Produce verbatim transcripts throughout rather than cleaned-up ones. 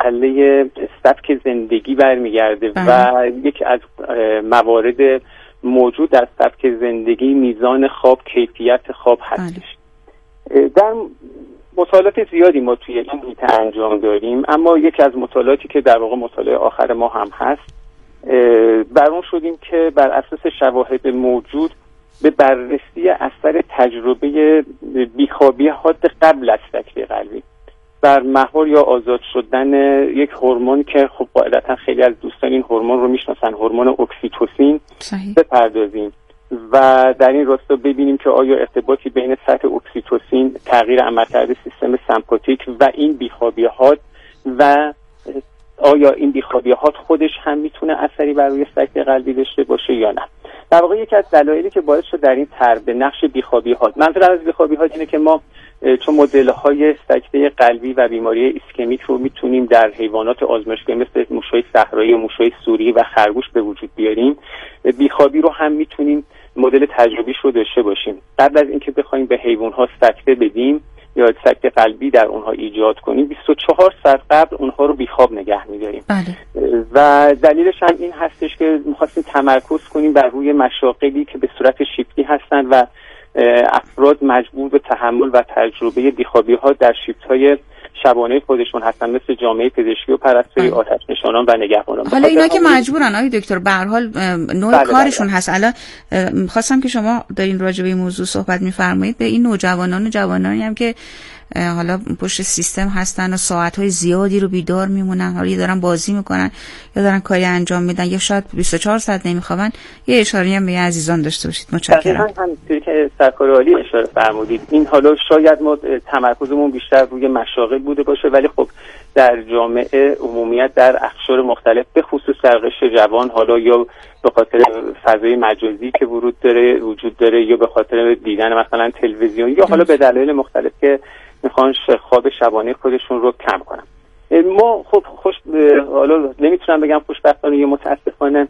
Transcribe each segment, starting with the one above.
مسئله سبک زندگی برمیگرده و یک از موارد موجود در سبک زندگی میزان خواب، کیفیت خواب هستش. در مطالعات زیادی ما توی این حیطه انجام داریم، اما یکی از مطالعاتی که در واقع مطالعه آخر ما هم هست، بر اون شدیم که بر اساس شواهد موجود به بررسی اثر تجربه بیخوابی حاد قبل از سکته قلبی بر مهار یا آزاد شدن یک هورمون که خب قاعدتا خیلی از دوستان این هورمون رو میشناسن، هورمون اکسیتوسین، بپردازیم و در این راستا ببینیم که آیا ارتباطی بین سطح اکسیتوسین، تغییر عملکرد سیستم سمپاتیک و این بیخوابی حاد و آیا این بیخوابی حاد خودش هم میتونه اثری بر روی سکته قلبی داشته باشه یا نه. در واقع یکی از دلایلی که باعث شد در این طرح به نقش بیخوابی حاد، منظور از بیخوابی حاد اینه که ما چون مدل‌های سکته قلبی و بیماری ایسکمیک رو میتونیم در حیوانات آزمایشگاهی مثل موش‌های صحرایی، موش‌های سوری و خرگوش به وجود بیاریم، بیخوابی رو هم میتونیم مدل تجربیش رو داشته باشیم. قبل از اینکه بخوایم به حیوانات سکته بدیم یا سکته قلبی در اونها ایجاد کنیم، بیست و چهار ساعت قبل اونها رو بیخواب نگه می‌داریم. و دلیلش هم این هستش که می‌خواستیم تمرکز کنیم بر روی مشاغلی که به صورت شیفتی هستن و افراد مجبور به تحمل و تجربه بیخوابی‌ها در شیفت‌های شبانه خودشون هستن، مثل جامعه پزشکی و پرستاری، آتش نشانان و نگهبانان. حالا اینا که مجبورن آقای دکتر به هر حال نوع بله کارشون بله. هست. الان می‌خواستم که شما دارین راجع به این موضوع صحبت می‌فرمایید، به این نوجوانان و جوانانی هم که حالا پشت سیستم هستن و ساعت‌های زیادی رو بیدار میمونن، حالا یا دارن بازی میکنن یا دارن کاری انجام میدن یا شاید بیست و چهار ساعت نمیخوابن، یه اشاره هم به عزیزان داشته باشید. متشکرم. همونطوری که سرکار عالی اشاره فرمودید، این حالا شاید ما تمرکزمون بیشتر روی مشاغل بوده باشه، ولی خب در جامعه عمومیت در اقشار مختلف به خصوص در قشر جوان، حالا یا به خاطر فضای مجازی که ورود داره وجود داره یا به خاطر دیدن مثلا تلویزیون یا حالا به دلایل مختلف که میخوان خواب شبانه خودشون رو کم کنن. ما خب خوش حالا نمیتونم بگم خوشبختانه یا متاسفانه،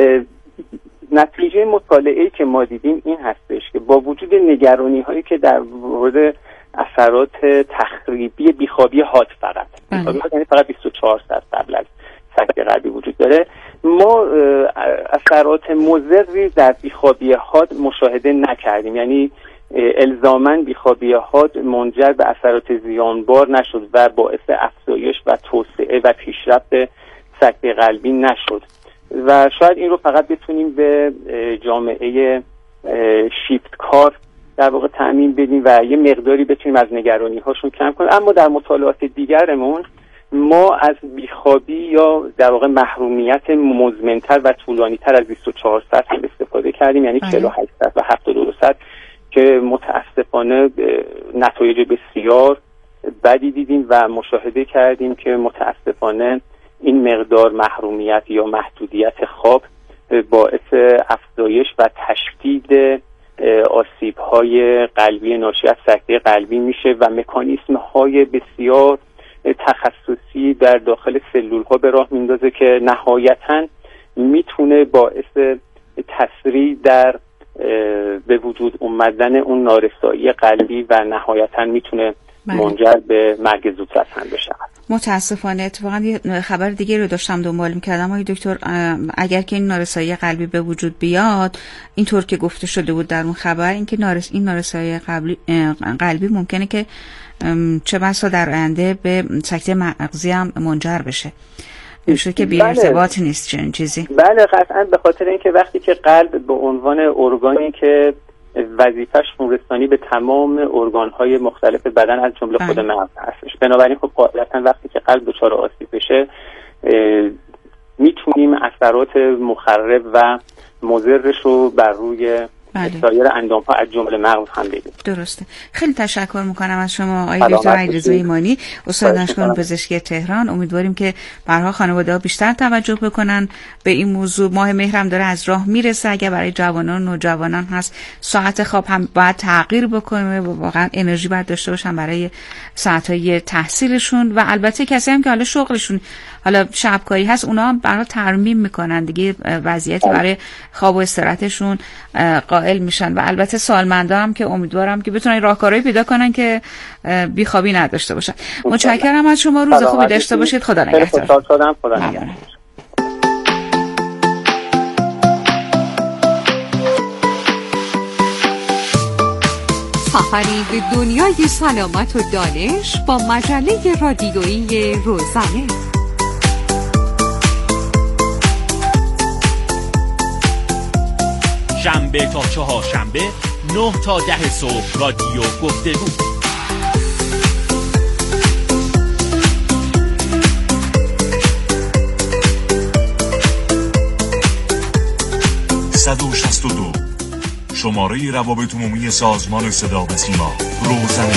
نتیجه مطالعه‌ای که ما دیدیم این هستش که با وجود نگرانی هایی که در مورد اثرات تخریبی بیخوابی حاد فقط بیخوابی حاد یعنی فقط بیست و چهار ساعت قبل از سکته قلبی وجود داره، ما اثرات مضری در بیخوابی حاد مشاهده نکردیم. یعنی الزاماً بیخوابی حاد منجر به اثرات زیانبار نشد و باعث افزایش و توسعه و پیشرفت سکته قلبی نشد و شاید این رو فقط بتونیم به جامعه شیفت کار در واقع تأمین بدیم و یه مقداری بتونیم از نگرانی هاشون کم کنیم. اما در مطالعات دیگرمون ما از بیخوابی یا در واقع محرومیت مزمن‌تر و طولانی‌تر از بیست و چهار ساعت هم استفاده کردیم، یعنی چهل و هشت ساعت و هفتاد و دو ساعت، که متاسفانه نتایج بسیار بدی دیدیم و مشاهده کردیم که متاسفانه این مقدار محرومیت یا محدودیت خواب باعث افزایش و تشدید آسیب‌های قلبی ناشی از سکته قلبی میشه و مکانیزم‌های بسیار تخصصی در داخل سلول‌ها به راه میندازه که نهایتاً میتونه باعث تسریع در به وجود اومدن اون نارسایی قلبی و نهایتاً میتونه منجر به مرگ زودرس بشه. متاسفانه اتفاقا یه خبر دیگه رو داشتم دنبال می‌کردم آقای دکتر، اگر که این نارسایی قلبی به وجود بیاد، اینطور که گفته شده بود در اون خبر، اینکه نارس این نارسایی قلبی قلبی ممکنه که چه بسا در آینده به سکته مغزی هم منجر بشه. میشه که بی ارتباط بله. نیست چنین چیزی. بله قطعا، به خاطر اینکه وقتی که قلب به عنوان ارگانی که وظیفش خونرسانی به تمام ارگان‌های مختلف بدن از جمله خود مغز هستش، بنابراین خب قاعدتاً وقتی که قلب دچار آسیب بشه میتونیم اثرات مخرب و مضرش رو بر روی سایر اندام‌ها از جمله مغز هم بگیم. درسته. خیلی تشکر میکنم از شما آقای دکتر علیرضا ایمانی، استاد دانشگاه پزشکی تهران. امیدواریم که برها خانواده‌ها بیشتر توجه بکنن به این موضوع. ماه مهرم داره از راه میرسه، اگه برای جوانان و نوجوانان هست ساعت خواب هم باید تغییر بکنه، واقعا انرژی باید داشته باشن برای ساعت‌های تحصیلشون و البته کسی هم که حالا شغلشون حالا شبکاری هست اونا هم برای ترمیم میکنن دیگه، وضعیتی برای خواب و استراحتشون قائل میشن و البته سالمندا هم که امیدوارم که بتونن راهکارهایی پیدا کنن که بیخوابی نداشته باشن. متشکرم از شما، روز خوبی داشته باشید. خدا نگهدار. خوشحال شدم. خدا نگهدار. سفری به دنیای سلامت و دانش با مجله رادیویی روزنه. شنبه تا چهار شنبه نه تا ده صبح رادیو گفتگو. صد و شصت و دو شماره روابط عمومی سازمان صدا و سیما روزنه.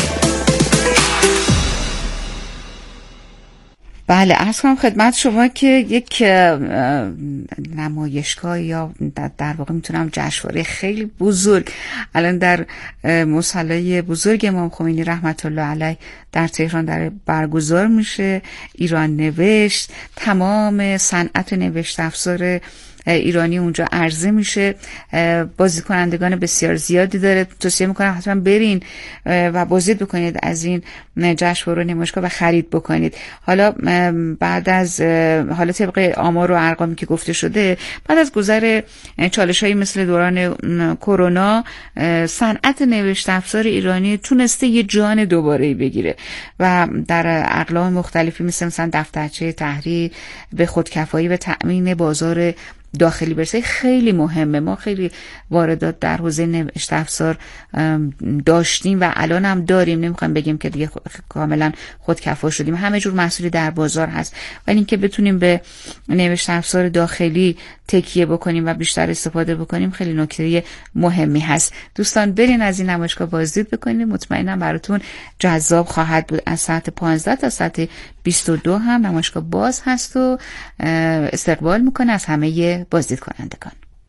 بله، عرض کنم خدمت شما که یک نمایشگاه یا در واقع میتونم جشنواره خیلی بزرگ الان در مصلی بزرگ امام خمینی رحمت الله علیه در تهران در برگزار میشه. ایران نوشت، تمام صنعت نوشت افزار ایرانی اونجا عرضه میشه. بازیکنندگان بسیار زیادی داره. توصیه میکنم حتما برین و بازدید بکنید از این جشنواره نمایشگاه و خرید بکنید. حالا بعد از حالا طبق آمار و ارقامی که گفته شده، بعد از گذر چالش‌هایی مثل دوران کرونا، صنعت نوشت افزار ایرانی تونسته یه جان دوباره بگیره و در اقلام مختلفی مثل مثلا دفترچه تحریر به خودکفایی و تأمین بازار داخلی برسه. خیلی مهمه. ما خیلی واردات در حوزه نوشت افزار داشتیم و الان هم داریم. نمیخوایم بگیم که دیگه کاملا خودکفا شدیم، همه جور محصولی در بازار هست، ولی اینکه بتونیم به نوشت افزار داخلی تکیه بکنیم و بیشتر استفاده بکنیم خیلی نکته مهمی هست. دوستان برین از این نمایشگاه بازدید بکنید، مطمئنم براتون جذاب خواهد بود. از ساعت پانزده تا ساعت بیست و دو هم نمایشگاه باز هست و استقبال میکنه از همه بازدید کنندگان.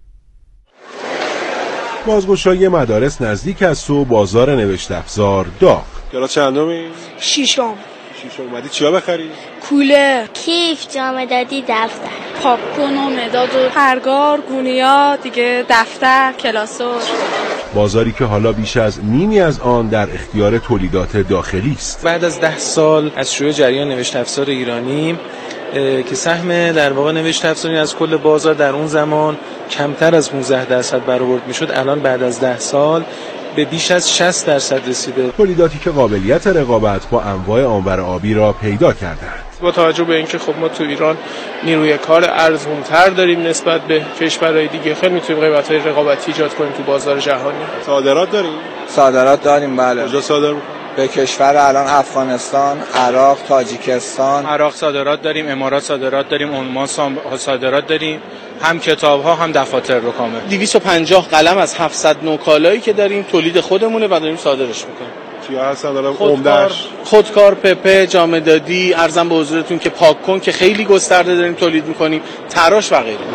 بازگشایی مدارس نزدیک است و بازار نوشت افزار داغ. کلاس چندمی؟ ششم. ششم. اومدی چیا بخری؟ کوله، کیف، جام دادی، دفتر، پاپکورن و مداد و پرگار، گونیا، دیگه دفتر، کلاسور. بازاری که حالا بیش از نیمی از آن در اختیار تولیدات داخلی است. بعد از ده سال از شروع جریان نوشت افزار ایرانی که سهم در واقع نوشت افزاری از کل بازار در اون زمان کمتر از پانزده درصد برآورد میشد، الان بعد از ده سال به بیش از شصت درصد رسیده. تولیداتی که قابلیت رقابت با انواع آنور آبی را پیدا کردند. با توجه به اینکه خب ما تو ایران نیروی کار ارزان‌تر داریم نسبت به کشورهای دیگه، خیلی میتونیم قیمت‌های رقابتی ایجاد کنیم تو بازار جهانی. صادرات داریم؟ صادرات داریم بله. کجا صادر می‌کنیم؟ به کشور الان افغانستان، عراق، تاجیکستان. عراق صادرات داریم، امارات صادرات داریم، عمان صادرات داریم، هم کتاب‌ها هم دفاتر رو کامل. دویست و پنجاه قلم از هفتصد نوع کالایی که داریم تولید خودمونه و داریم صادرش می‌کنیم. چیا هستن دارم عمده‌اش؟ خودکار، پپه، جام دادی، ارزم به حضورتون که پاک کن که خیلی گسترده داریم تولید می‌کنیم، تراش و غیره.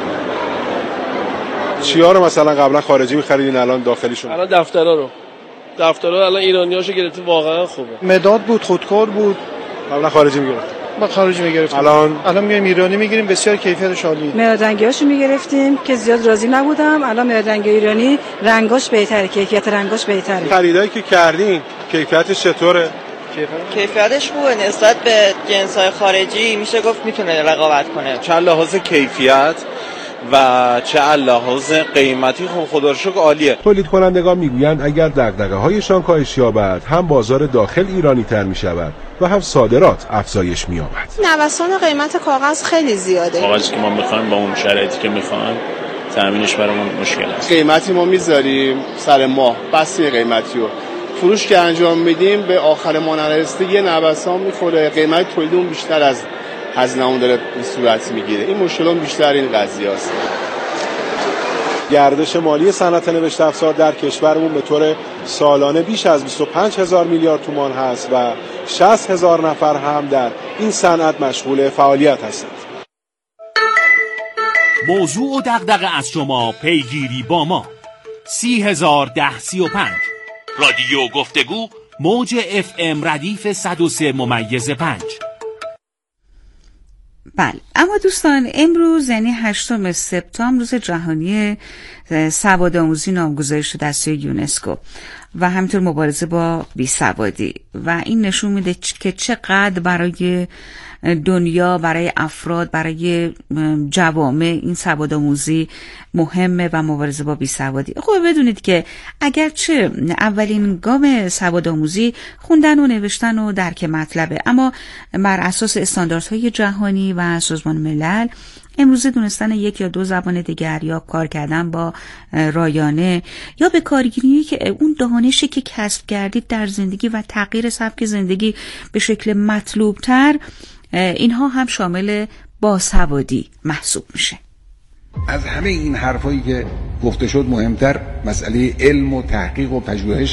چیا رو مثلا قبلا خارجی می‌خریدین الان داخلی شد؟ الان دفترا رو دفترها الان ایرانیاشو گرفته، واقعا خوبه. مداد بود، خودکار بود. قبلا خارجی میگرفت. ما خارجی میگرفتیم. الان الان میایم ایرانی میگیریم، بسیار کیفیتش عالیه. مدادنگیاشو میگرفتیم که زیاد راضی نبودم، الان مدادنگی ایرانی رنگاش بهتره، کیفیت رنگاش بهتره. خریدایی که کردین کیفیتش چطوره؟ کیفیتش خوبه نسبت به جنس‌های خارجی، میشه گفت میتونه رقابت کنه. چه لحاظ کیفیت و چه لحاظ قیمتی خب خدا رو شکر عالیه. تولید کنندگان میگویند اگر دغدغه‌هایشان کاهش یابد، هم بازار داخل ایرانی تر میشود و هم صادرات افزایش می‌یابد. نوسان قیمت کاغذ خیلی زیاده. کاغذی که ما می‌خوایم با اون شرایطی که می‌خوایم تامینش برامون مشکل است. قیمتی ما می‌ذاریم سر ماه، بس قیمتی رو فروش که انجام میدیم به آخر ماه نرسیده یه نوسان می‌خوره، قیمت تولید اون بیشتر از هزینه اون داره این صورت میگیره. این مشکلات بیشتر این قضیه است. گردش مالی صنعت نوشت افزار در کشورمون به طور سالانه بیش از بیست و پنج هزار میلیارد تومان هست و شصت هزار نفر هم در این صنعت مشغول فعالیت هستند. موضوع و دغدغه از شما پیگیری با ما. سی هزار ده سی و پنج رادیو گفتگو موج اف ام ردیف صد و سه ممیز پنج. بله، اما دوستان امروز یعنی هشتم سپتامبر روز جهانی سوادآموزی نامگذاری شده از سوی یونسکو و همینطور مبارزه با بیسوادی و این نشون میده که چقدر برای دنیا، برای افراد، برای جوامع این سوادآموزی مهمه و مبارزه با بیسوادی. خب بدونید که اگرچه اولین گام سوادآموزی خوندن و نوشتن و درک مطلبه، اما بر اساس استانداردهای جهانی و سازمان ملل امروزه دونستن یک یا دو زبان دیگر یا کار کردن با رایانه یا به کارگیری که اون دانشی که کسب کردید در زندگی و تغییر سبک زندگی به شکل مطلوب تر، اینها هم شامل باسوادی محسوب میشه. از همه این حرفایی که گفته شد مهمتر مسئله علم و تحقیق و پژوهش.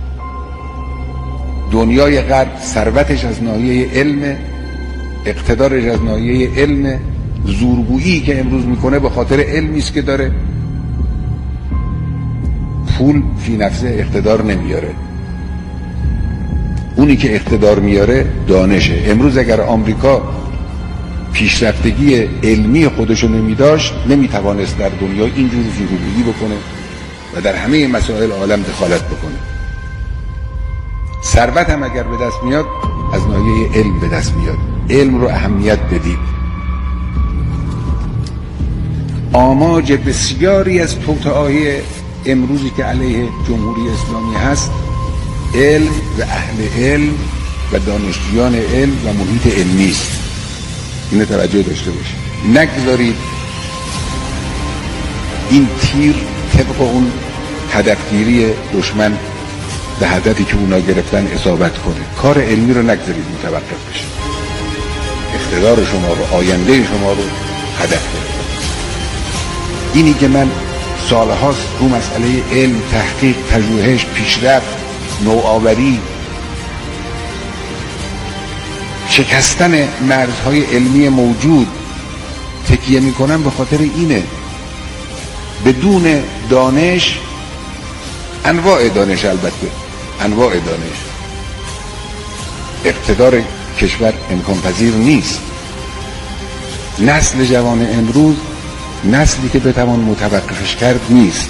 دنیای غرب ثروتش از ناحیه علم، اقتدارش از ناحیه علم، زورگویی که امروز میکنه به خاطر علمی است که داره. پول فی نفسه اقتدار نمیاره، اونی که اقتدار میاره دانشه. امروز اگر آمریکا پیشرفتگی علمی خودشو نمیداشت نمیتوانست در دنیا اینجور زورگویی بکنه و در همه مسائل عالم دخالت بکنه. ثروت هم اگر به دست میاد از ناحیه علم به دست میاد. علم رو اهمیت بدید. آماج بسیاری از توطئه‌های امروزی که علیه جمهوری اسلامی هست علم و اهل علم و دانشجویان علم و محیط علمی است. اینو توجه داشته باشید. نگذارید این تیر طبق اون هدفگیری دشمن به هدفی که اونا گرفتن اصابت کنه. کار علمی رو نگذارید متوقف بشه. اقتدار شما رو، آینده شما رو هدف کنید. اینی که من سالهاست رو مسئله علم، تحقیق، پژوهش، پیشرفت، نوآوری، شکستن مرزهای علمی موجود تکیه میکنم به خاطر اینه. بدون دانش، انواع دانش، البته انواع دانش، اقتدار کشور امکان پذیر نیست. نسل جوان امروز نسلی که بتوان متوقفش کرد نیست.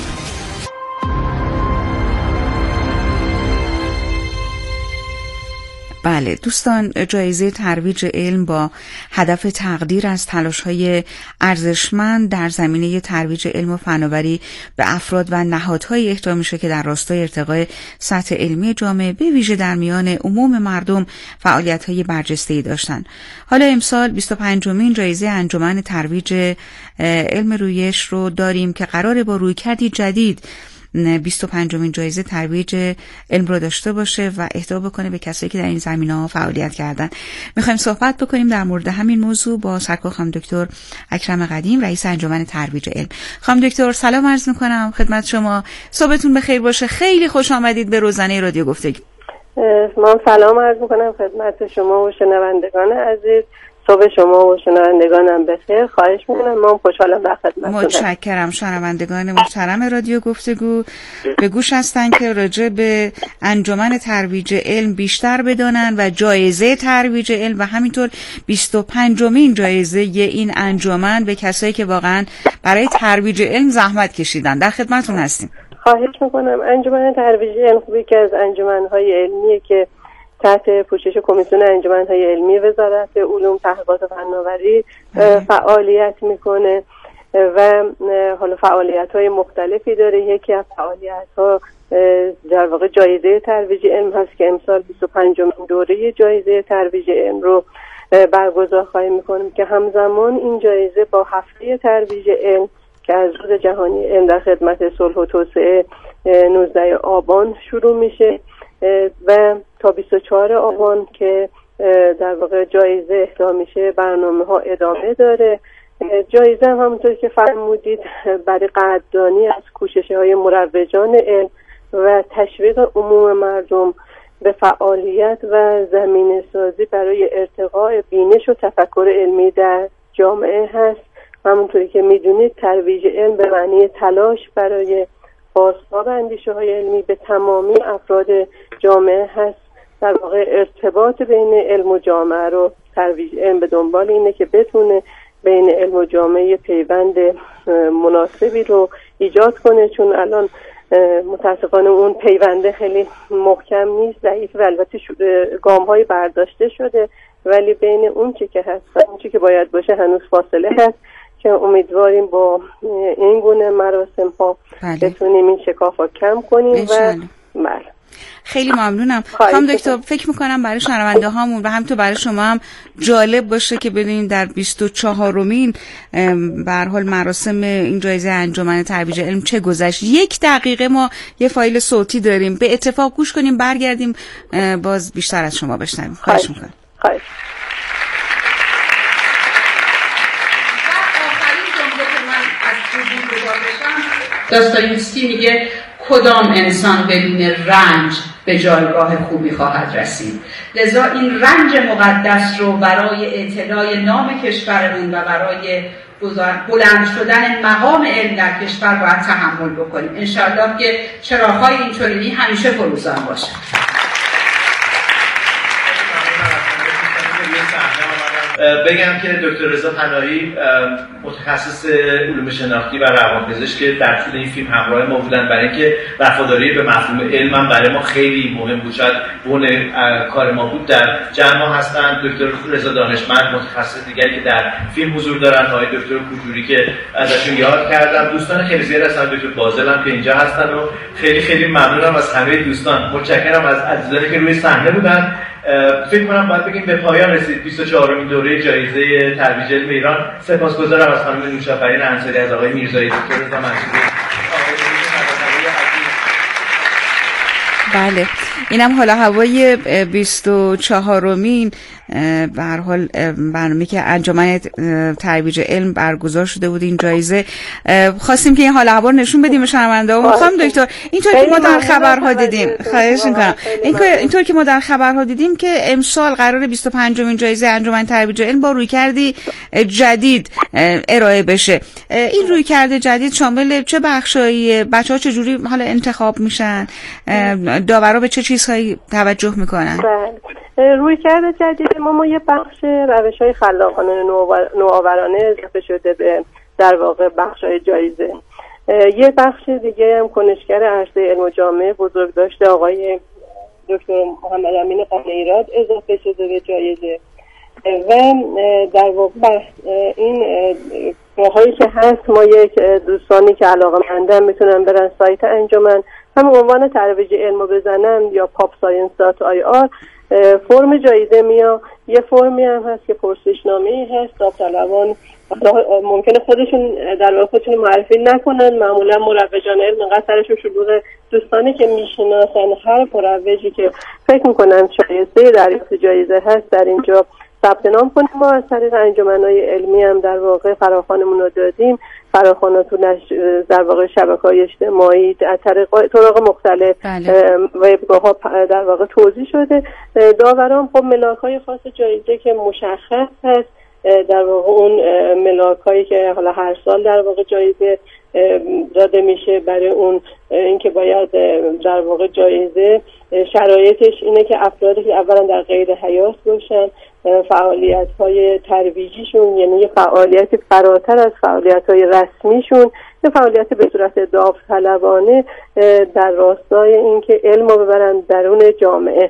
بله دوستان، جایزه ترویج علم با هدف تقدیر از تلاش‌های ارزشمند در زمینه ترویج علم و فناوری به افراد و نهادهای اهدا میشه که در راستای ارتقای سطح علمی جامعه به ویژه در میان عموم مردم فعالیت‌های برجسته‌ای داشتن. حالا امسال بیست و پنجمین جایزه انجمن ترویج علم رویش رو داریم که قراره با رویکردی جدید بیست و پنجمین جایزه ترویج علم رو داشته باشه و اهدا بکنه به کسایی که در این زمینه‌ها فعالیت کردن. می‌خوایم صحبت بکنیم در مورد همین موضوع با سرکار خانم دکتر اکرم قدیم، رئیس انجمن ترویج علم. خانم دکتر سلام عرض می‌کنم خدمت شما. صبحتون بخیر باشه. خیلی خوش آمدید به روزنه رادیو گفتگو. من سلام عرض می‌کنم خدمت شما و شنوندگان عزیز. صبح شما و شنوندگانم بخیر. خواهش می‌کنم، من خوشحالم در خدمتتونم. متشکرم. شنوندگان محترم رادیو گفتگو به گوش هستن که راجع به انجمن ترویج علم بیشتر بدانن و جایزه ترویج علم و همینطور بیست و پنجمین جایزه این انجمن به کسایی که واقعا برای ترویج علم زحمت کشیدن. در خدمتتون هستیم. خواهش می‌کنم. انجمن ترویج علم خوبی که از انجمن‌های علمیه که تحت پوشش کمیسیون انجمن‌های علمی وزارت علوم، تحقیقات و فناوری فعالیت میکنه و حالا فعالیت‌های مختلفی داره. یکی از فعالیت‌ها در واقع جایزه ترویج علم هست که امسال بیست و پنجمین دوره جایزه ترویج علم رو برگزار خواهیم میکنیم که همزمان این جایزه با هفته ترویج علم که از روز جهانی علم در خدمت صلح و توسعه نوزده آبان شروع میشه و تا بیست و چهارم آبان که در واقع جایزه اهدا میشه برنامه ها ادامه داره. جایزه هم همونطور که فرمودید برای قدردانی از کوشش های مروجان علم و تشویق عموم مردم به فعالیت و زمینه سازی برای ارتقاء بینش و تفکر علمی در جامعه هست. همونطوری که میدونید ترویج علم به معنی تلاش برای بازتاب اندیشه های علمی به تمامی افراد جامعه هست. در واقع ارتباط بین علم و جامعه رو ترویج علم به دنبال اینه که بتونه بین علم و جامعه پیوند مناسبی رو ایجاد کنه، چون الان متاسفانه اون پیونده خیلی محکم نیست، ضعیف و البته گام‌های برداشته شده، ولی بین اون چی که هست و اون چی که باید باشه هنوز فاصله هست که امیدواریم با این گونه مراسم ها بله. بتونیم این شکاف رو کم کنیم و بله. خیلی ممنونم. خانم دکتر فکر میکنم برای شنونده هامون و همینطور برای شما هم جالب باشه که بدونیم در بیست و چهارمین به هر حال مراسم این جایزه انجمن ترویج علم چه گذشت. یک دقیقه ما یه فایل صوتی داریم، به اتفاق گوش کنیم برگردیم باز بیشتر از شما بشنویم. خواهش میکنم. خواهش. داستایوفسکی میگه کدام انسان بدون رنج به جایگاه خوبی خواهد رسید. لذا این رنج مقدس رو برای اعتلای نام کشورمون و برای بلند شدن مقام علم در کشور باید تحمل بکنیم. انشاءالله که چراغ‌های این چنینی همیشه فروزان باشه. بگم که دکتر رضا پناهی متخصص علوم شناختی و روانپزشک در طول این فیلم همراه ما بودن، برای اینکه وفاداری به مفهوم علم هم برای ما خیلی مهم بود، شاید بن کار ما بود. در جمع ما هستن دکتر رضا دانشمند، متخصص دیگری که در فیلم حضور دارن، آقای دکتر کوچوری که ازشون یاد کردم، دوستان خیلی زیاد هستن، دکتر فاضل هم که اینجا هستن و خیلی خیلی ممنونم از همه دوستان. متشکرم از عزیزانی که روی صحنه بودن. فکر کنم باید بگیم به پایان رسید بیست و چهارمین دوره جایزه ترویج علم ایران. سپاسگزارم از خانم نوشافرین انصاری، از آقای میرزایی، دکتر رضا منصوری. بله، اینم حالا هوای بیست و چهارمین به هر حال برنامه‌ای که انجمن ترویج علم برگزار شده بود این جایزه. خواستیم که این حال هوا رو نشون بدیم به شنونده‌ها. خانم دکتر اینطور که ما در خبرها دیدیم، خواهش می‌کنم، اینطور که ما در خبرها دیدیم که امسال قرار بیست و پنجمین جایزه انجمن ترویج علم با رویکردی جدید ارائه بشه. این رویکرد جدید شامل چه بخشایی؟ بچه‌ها چه جوری حالا انتخاب میشن؟ داورا به چه چیزهایی توجه میکنن؟ رویکرد جدید ما ما یه بخش روش‌های خلاقانه نوآورانه اضافه شده به در واقع بخش‌های جایزه. یه بخش دیگه هم کنشگر عرصه علم و جامعه بزرگداشت آقای دکتر محمد امین قانع‌ایراد اضافه شده به جایزه و در واقع این راهایی که هست، ما یک دوستانی که علاقه‌مندن میتونن برن سایت انجمن، همون عنوان ترویج علم رو بزنن یا پاپ ساینس دات آی آر، فرم جایزه میاد. یه فرمی هم هست که پرسشنامه‌ای هست، داوطلبان ممکنه خودشون در واقع خودشون معرفی نکنن، معمولا مروجان علم انقدر سرشون شلوغه، دوستانی که میشناسن هر مروجی که فکر میکنن شایسته دریافت جایزه هست در اینجا ثبت نام کنیم. ما از طریق انجمن‌های علمی هم در واقع فراخوانمون رو دادیم، فراخوانات در واقع شبکه‌های اجتماعی از طریق طرق مختلف وبگاه‌ها در واقع توضیح شده. داوران خب ملاک‌های خاص جایزه که مشخص هست، در واقع اون ملاک‌هایی که حالا هر سال در واقع جایزه داده میشه برای اون اینکه باید در واقع جایزه شرایطش اینه که افرادی که اولا در قید حیات باشن، فعالیت‌های ترویجیشون یعنی یه فعالیت فراتر از فعالیت‌های رسمیشون، یه فعالیت به صورت داوطلبانه در راستای اینکه علم رو ببرن درون جامعه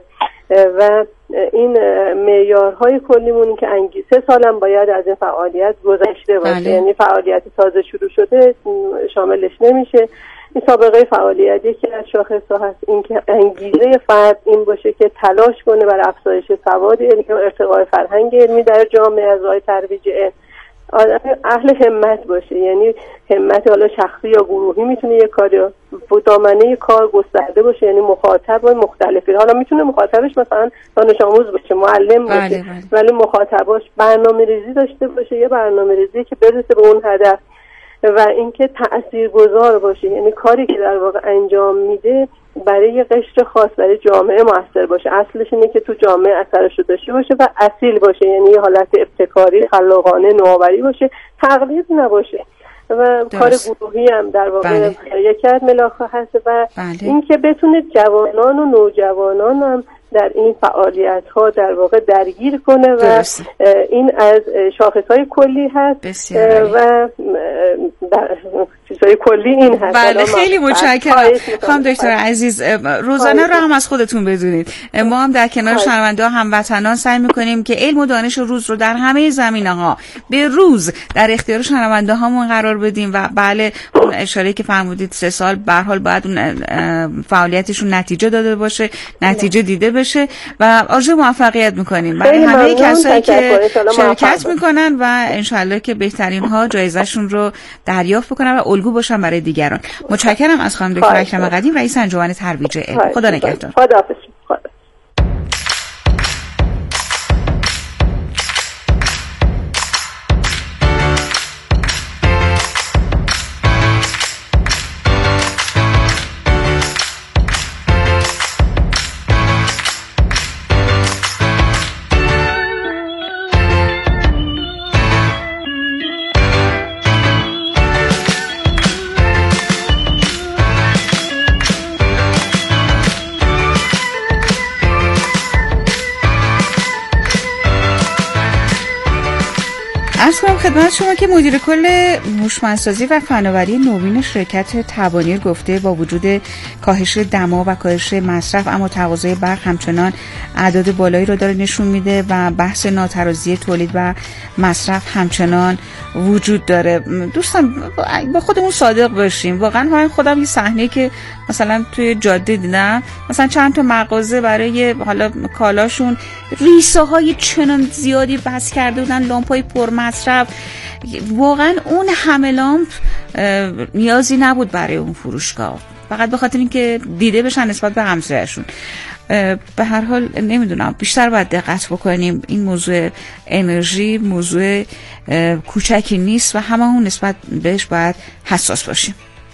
و این معیارهای کلیمون که انگیزه سه سالم باید از این فعالیت گذشته باشه، بله. یعنی فعالیت تازه شروع شده شاملش نمیشه. این سابقه فعالیت یکی از شاخص‌ها هست، این که انگیزه فرد این باشه که تلاش کنه برای افزایش سواد علمی و ارتقاء فرهنگ علمی در جامعه از راه ترویج علم. آدم اهل همت باشه، یعنی همت حالا شخصی یا گروهی میتونه یه کاری با دامنه کار گسترده باشه، یعنی مخاطب مختلفی، حالا میتونه مخاطبش مثلا دانش آموز باشه، معلم باشه، بله بله. ولی مخاطباش برنامه‌ریزی داشته باشه، یه برنامه‌ریزی که برسه به اون هدف و اینکه تاثیرگذار باشه، یعنی کاری که در واقع انجام میده برای یه قشر خاص، برای جامعه موثر باشه. اصلش اینه که تو جامعه اثرش رو داشته باشه و اصیل باشه، یعنی یه حالت ابتکاری، خلاقانه، نوآوری باشه، تقلید نباشه و درست. کار گروهی هم در واقع بله. یکی از ملاک‌ها هست و بله. اینکه بتونه جوانان و نوجوانان هم در این فعالیت ها در واقع درگیر کنه و درست. این از شاخص های کلی هست و چیزهای کلی این هست. بله خیلی متشکرم خانم دکتر عزیز. روزانه رو هم از خودتون بدونید ما هم در کنار شنونده هموطنان سعی میکنیم که علم و دانش روز رو در همه زمینه ها به روز در اختیار شنونده هامون قرار بدیم و بله اون اشاره که فرمودید سه سال به هر حال باید اون فعالیتشون نتیجه داده باشه، نتیجه دیده بشه و آرزوی موفقیت میکنیم برای همه کسایی که شرکت میکنن و انشالله که بهترین ها جایزهشون رو دریافت بکنن و الگو باشن برای دیگران. متشکرم از خانم دکتر اکرم قدیم رئیس انجمن ترویج علم. خدا نگهدار. خداحافظ. عرض کنم خدمت شما که مدیر کل هوشمندسازی و فناوری نوین شرکت تبانیر گفته با وجود کاهش دما و کاهش مصرف اما تقاضای برق همچنان اعداد بالایی رو داره نشون میده و بحث ناترازی تولید و مصرف همچنان وجود داره. دوستان با خودمون صادق باشیم. واقعا من خودم یه صحنه که مثلا توی جاده دیدم، مثلا چند تا مغازه برای حالا کالاشون ریسه های چنان زیادی بس کرده بودن، لامپای پر مصرف. واقعا اون همه لامپ نیازی نبود برای اون فروشگاه، فقط به خاطر اینکه دیده بشن نسبت به همسایه‌شون. به هر حال نمیدونم بیشتر باید دقت بکنیم. این موضوع انرژی موضوع کوچکی نیست و هممون نسبت بهش باید حساس باشیم.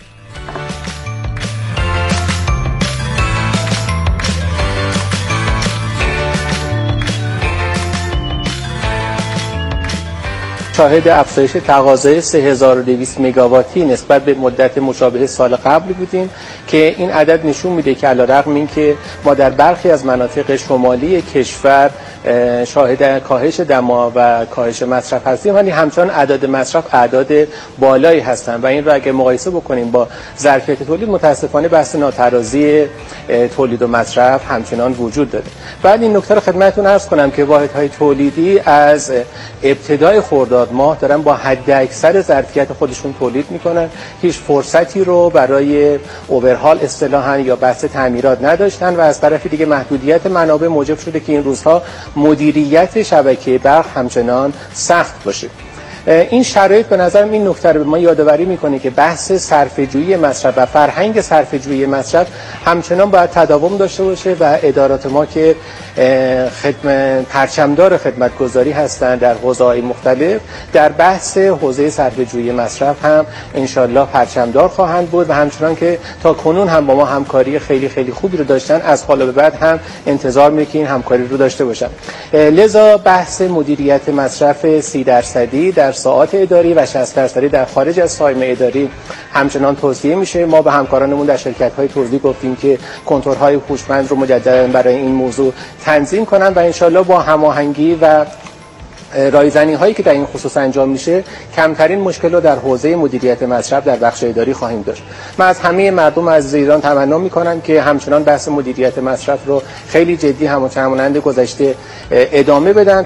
شاهد افزایش تقاضای سه هزار و دویست مگاواتی نسبت به مدت مشابه سال قبل بودیم که این عدد نشون میده که علیرغم اینکه ما در برخی از مناطق شمالی کشور شاهد کاهش دما و کاهش مصرف هستیم ولی همچنان اعداد مصرف اعداد بالایی هستند و این را اگه مقایسه بکنیم با ظرفیت تولید متاسفانه بحث ناترازی تولید و مصرف همچنان وجود داره. بعد این نکته رو خدمتتون عرض کنم که واحدهای تولیدی از ابتدای خرداد ماه دارن با حد اکثر ظرفیت خودشون تولید میکنن، هیچ فرصتی رو برای اوورهال اصطلاحاً یا بحث تعمیرات نداشتن و از طرف دیگه محدودیت منابع موجب شده که این روزها مدیریت شبکه برق همچنان سخت باشه. این شرایط به نظر این نکته رو به ما یادآوری میکنه که بحث صرفه‌جویی مصرف و فرهنگ صرفه‌جویی مصرف همچنان باید تداوم داشته باشه و ادارات ما که خدمت پرچمدار خدمتگزاری هستند در حوزه‌های مختلف در بحث حوزه صرفه‌جویی مصرف هم انشالله پرچمدار خواهند بود و همچنان که تا کنون هم با ما همکاری خیلی خیلی خوبی رو داشتن از حالا به بعد هم انتظار می‌کنیم همکاری رو داشته باشن. لذا بحث مدیریت مصرف سی درصدی در ساعات اداری و شصت درصدی در خارج از تایم اداری همچنان توصیه میشه. ما به همکارانمون در شرکت‌های توزیع گفتیم که کنترل‌های هوشمند رو مجددا برای این موضوع تنظیم کنن و انشالله با هماهنگی و رایزنی هایی که در این خصوص انجام میشه کمترین مشکل رو در حوزه مدیریت مصرف در بخش اداری خواهیم داشت. من از همه مردم از ایران تمنا میکنم که همچنان بحث مدیریت مصرف رو خیلی جدی همانند گذشته ادامه بدن.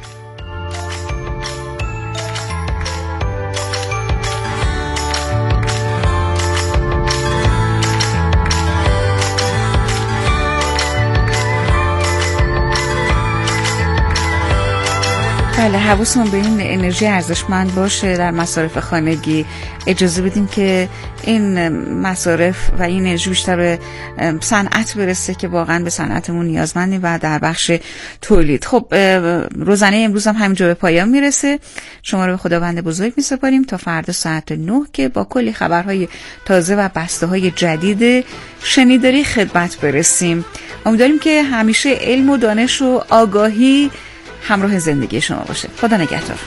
بله حواسمون به این انرژی ارزشمند باشه در مصارف خانگی. اجازه بدیم که این مصارف و این انرژی بیشتر به صنعت برسه که واقعا به صنعتمون نیازمندیم و در بخش تولید. خب روزانه امروز هم همینجا به پایان میرسه. شما رو به خداوند بزرگ میسپاریم تا فردا ساعت نه که با کلی خبرهای تازه و بسته های جدید شنیداری خدمت برسیم. امیدواریم که همیشه علم و دانش و آگاهی همراه زندگی شما باشه. خدا نگهدار.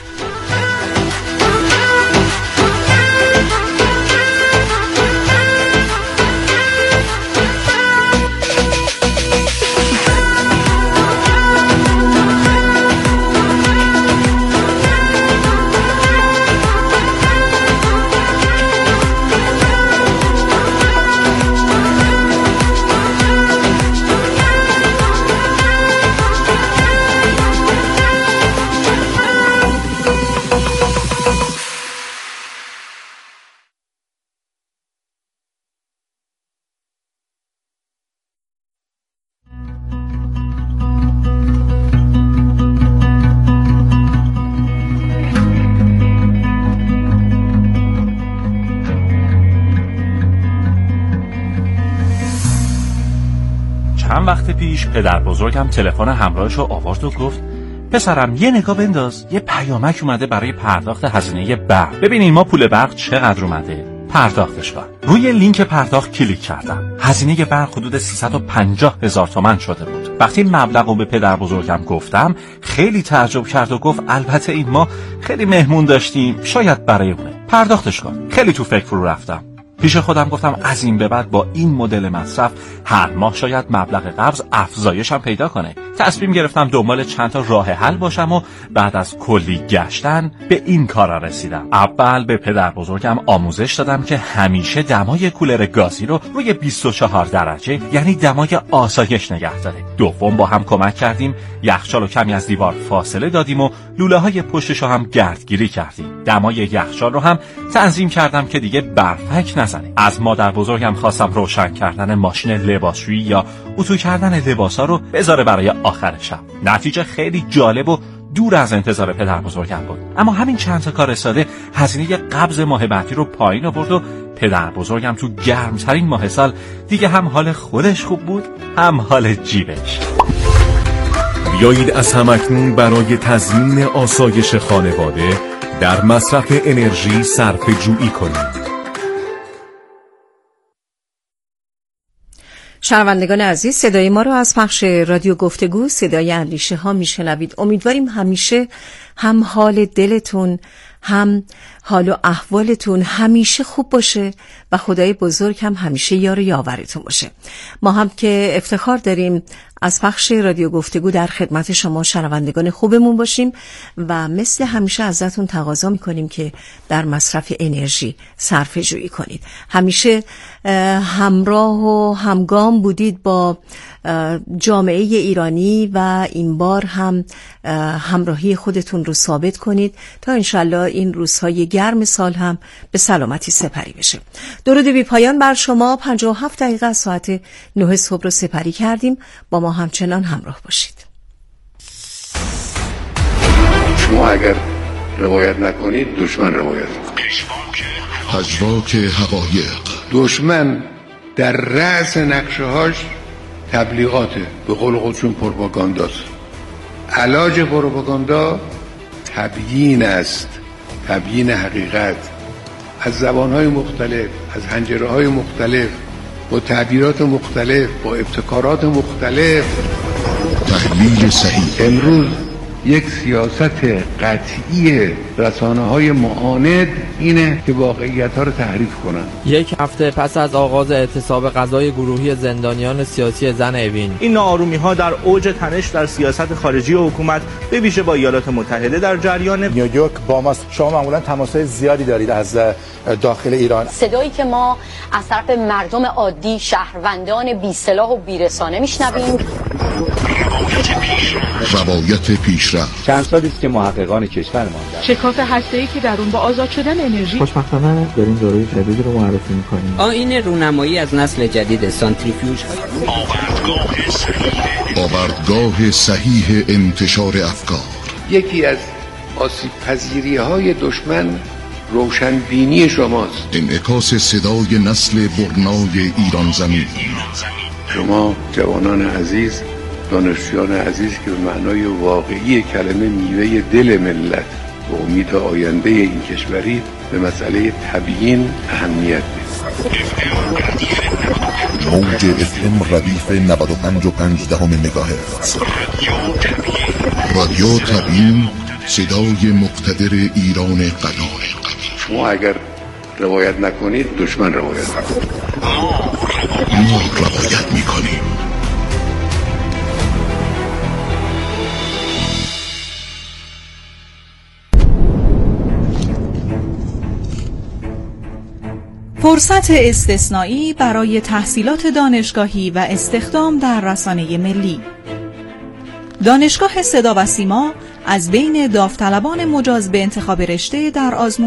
وقت پیش پدر بزرگم تلفن همراهش رو آورد و گفت پسرم یه نگاه بنداز، یه پیامک اومده برای پرداخت هزینه برق. ببینین ما پول برق چقدر اومده، پرداختش کن. روی لینک پرداخت کلیک کردم. هزینه برق حدود سیصد و پنجاه هزار تومان شده بود. وقتی مبلغ رو به پدر بزرگم گفتم خیلی تعجب کرد و گفت البته این ما خیلی مهمون داشتیم، شاید برای اونه. پرداختش کن. خیلی تو فکر فرو رفتم. پیش خودم گفتم از این به بعد با این مدل مصرف هر ماه شاید مبلغ قبض افزایش هم پیدا کنه. تصمیم گرفتم دنبال چند تا راه حل باشم و بعد از کلی گشتن به این کارا رسیدم. اول به پدر بزرگم آموزش دادم که همیشه دمای کولر گازی رو روی بیست و چهار درجه یعنی دمای آسایش نگه داره. دوم با هم کمک کردیم یخچال رو کمی از دیوار فاصله دادیم و لوله های پشتش رو هم گردگیری کردیم. دمای یخچال رو هم تنظیم کردم که دیگه برفک نزنه. از مادر بزرگم خواستم روشن کردن ماشین لباسشویی یا اتو کردن لباسا رو بذاره برای آخر شب. نتیجه خیلی جالب و دور از انتظار پدر بزرگم بود. اما همین چند تا کار ساده هزینه قبض ماه بعدی رو پایین آورد و پدر بزرگم تو گرمترین ماه سال دیگه هم حال خودش خوب بود هم حال جیبش. بیایید از همکنون برای تضمین آسایش خانواده در مصرف انرژی صرفه جویی کنیم. شنوندگان عزیز، صدای ما رو از پخش رادیو گفتگو صدای اندیشه ها میشنوید. امیدواریم همیشه هم حال دلتون هم حال و احوالتون همیشه خوب باشه و خدای بزرگ هم همیشه یار و یاورتون باشه. ما هم که افتخار داریم از پخش رادیو گفتگو در خدمت شما شنوندگان خوبمون باشیم و مثل همیشه ازتون تقاضا میکنیم که در مصرف انرژی صرفه جویی کنید. همیشه همراه و همگام بودید با جامعه ایرانی و این بار هم همراهی خودتون رو ثابت کنید تا انشالله این روزهای گرم سال هم به سلامتی سپری بشه. درود بی پایان بر شما. پنجاه و هفت دقیقه ساعت نه صبح رو سپری کردیم. با ما همچنان همراه باشید. شما اگر روایت نکنید دشمن روایت میکنه. پژواک حقایق. دشمن در رأس نقشه‌هاش تبلیغاته، به قول خودشون پروپاگانداست. علاج پروپاگاندا تبیین است، تبیین حقیقت از زبانهای مختلف، از حنجره‌های مختلف، با تعبیرات مختلف، با ابتکارات مختلف. تحلیل صحیح. امروز یک سیاست قطعی رسانه‌های معاند اینه که واقعیت‌ها رو تحریف کنن. یک هفته پس از آغاز اعتصاب غذای گروهی زندانیان سیاسی زن اوین، این ناآرومی‌ها در اوج تنش در سیاست خارجی و حکومت به ویژه با ایالات متحده در جریان. نیویورک با ماست. شما معمولا تماس‌های زیادی دارید از داخل ایران. صدایی که ما از طرف مردم عادی، شهروندان بی سلاح و بی رسانه میشنویم. روایت پیشرفت. چند سالی است که محققان کشورمان در شکاف هسته‌ای که در اون با آزاد شدن انرژی. خوشبختانه داریم دوره جدید رو معرفی می‌کنیم. آیین رونمایی از نسل جدید سانتریفیوژ. آوردگاه صحیح انتشار افکار. یکی از آسیب پذیری‌های دشمن روشنبینی شماست. انعکاس صدای نسل برنای ایران زمین. شما جوانان عزیز، دانشجویان عزیز که به معنای واقعی کلمه میوه دل ملت و امید آینده این کشوری، به مسئله تبیین اهمیت بدید. موج اف ام ردیف نود و پنج و پنج دهم مگاهرتز. رادیو تبیین، صدای مقتدر ایران قدیم. شما اگر روایت نکنید دشمن روایت میکنه. ما روایت میکنیم. فرصت استثنایی برای تحصیلات دانشگاهی و استخدام در رسانه ملی. دانشگاه صدا و سیما از بین داوطلبان مجاز به انتخاب رشته در آزمون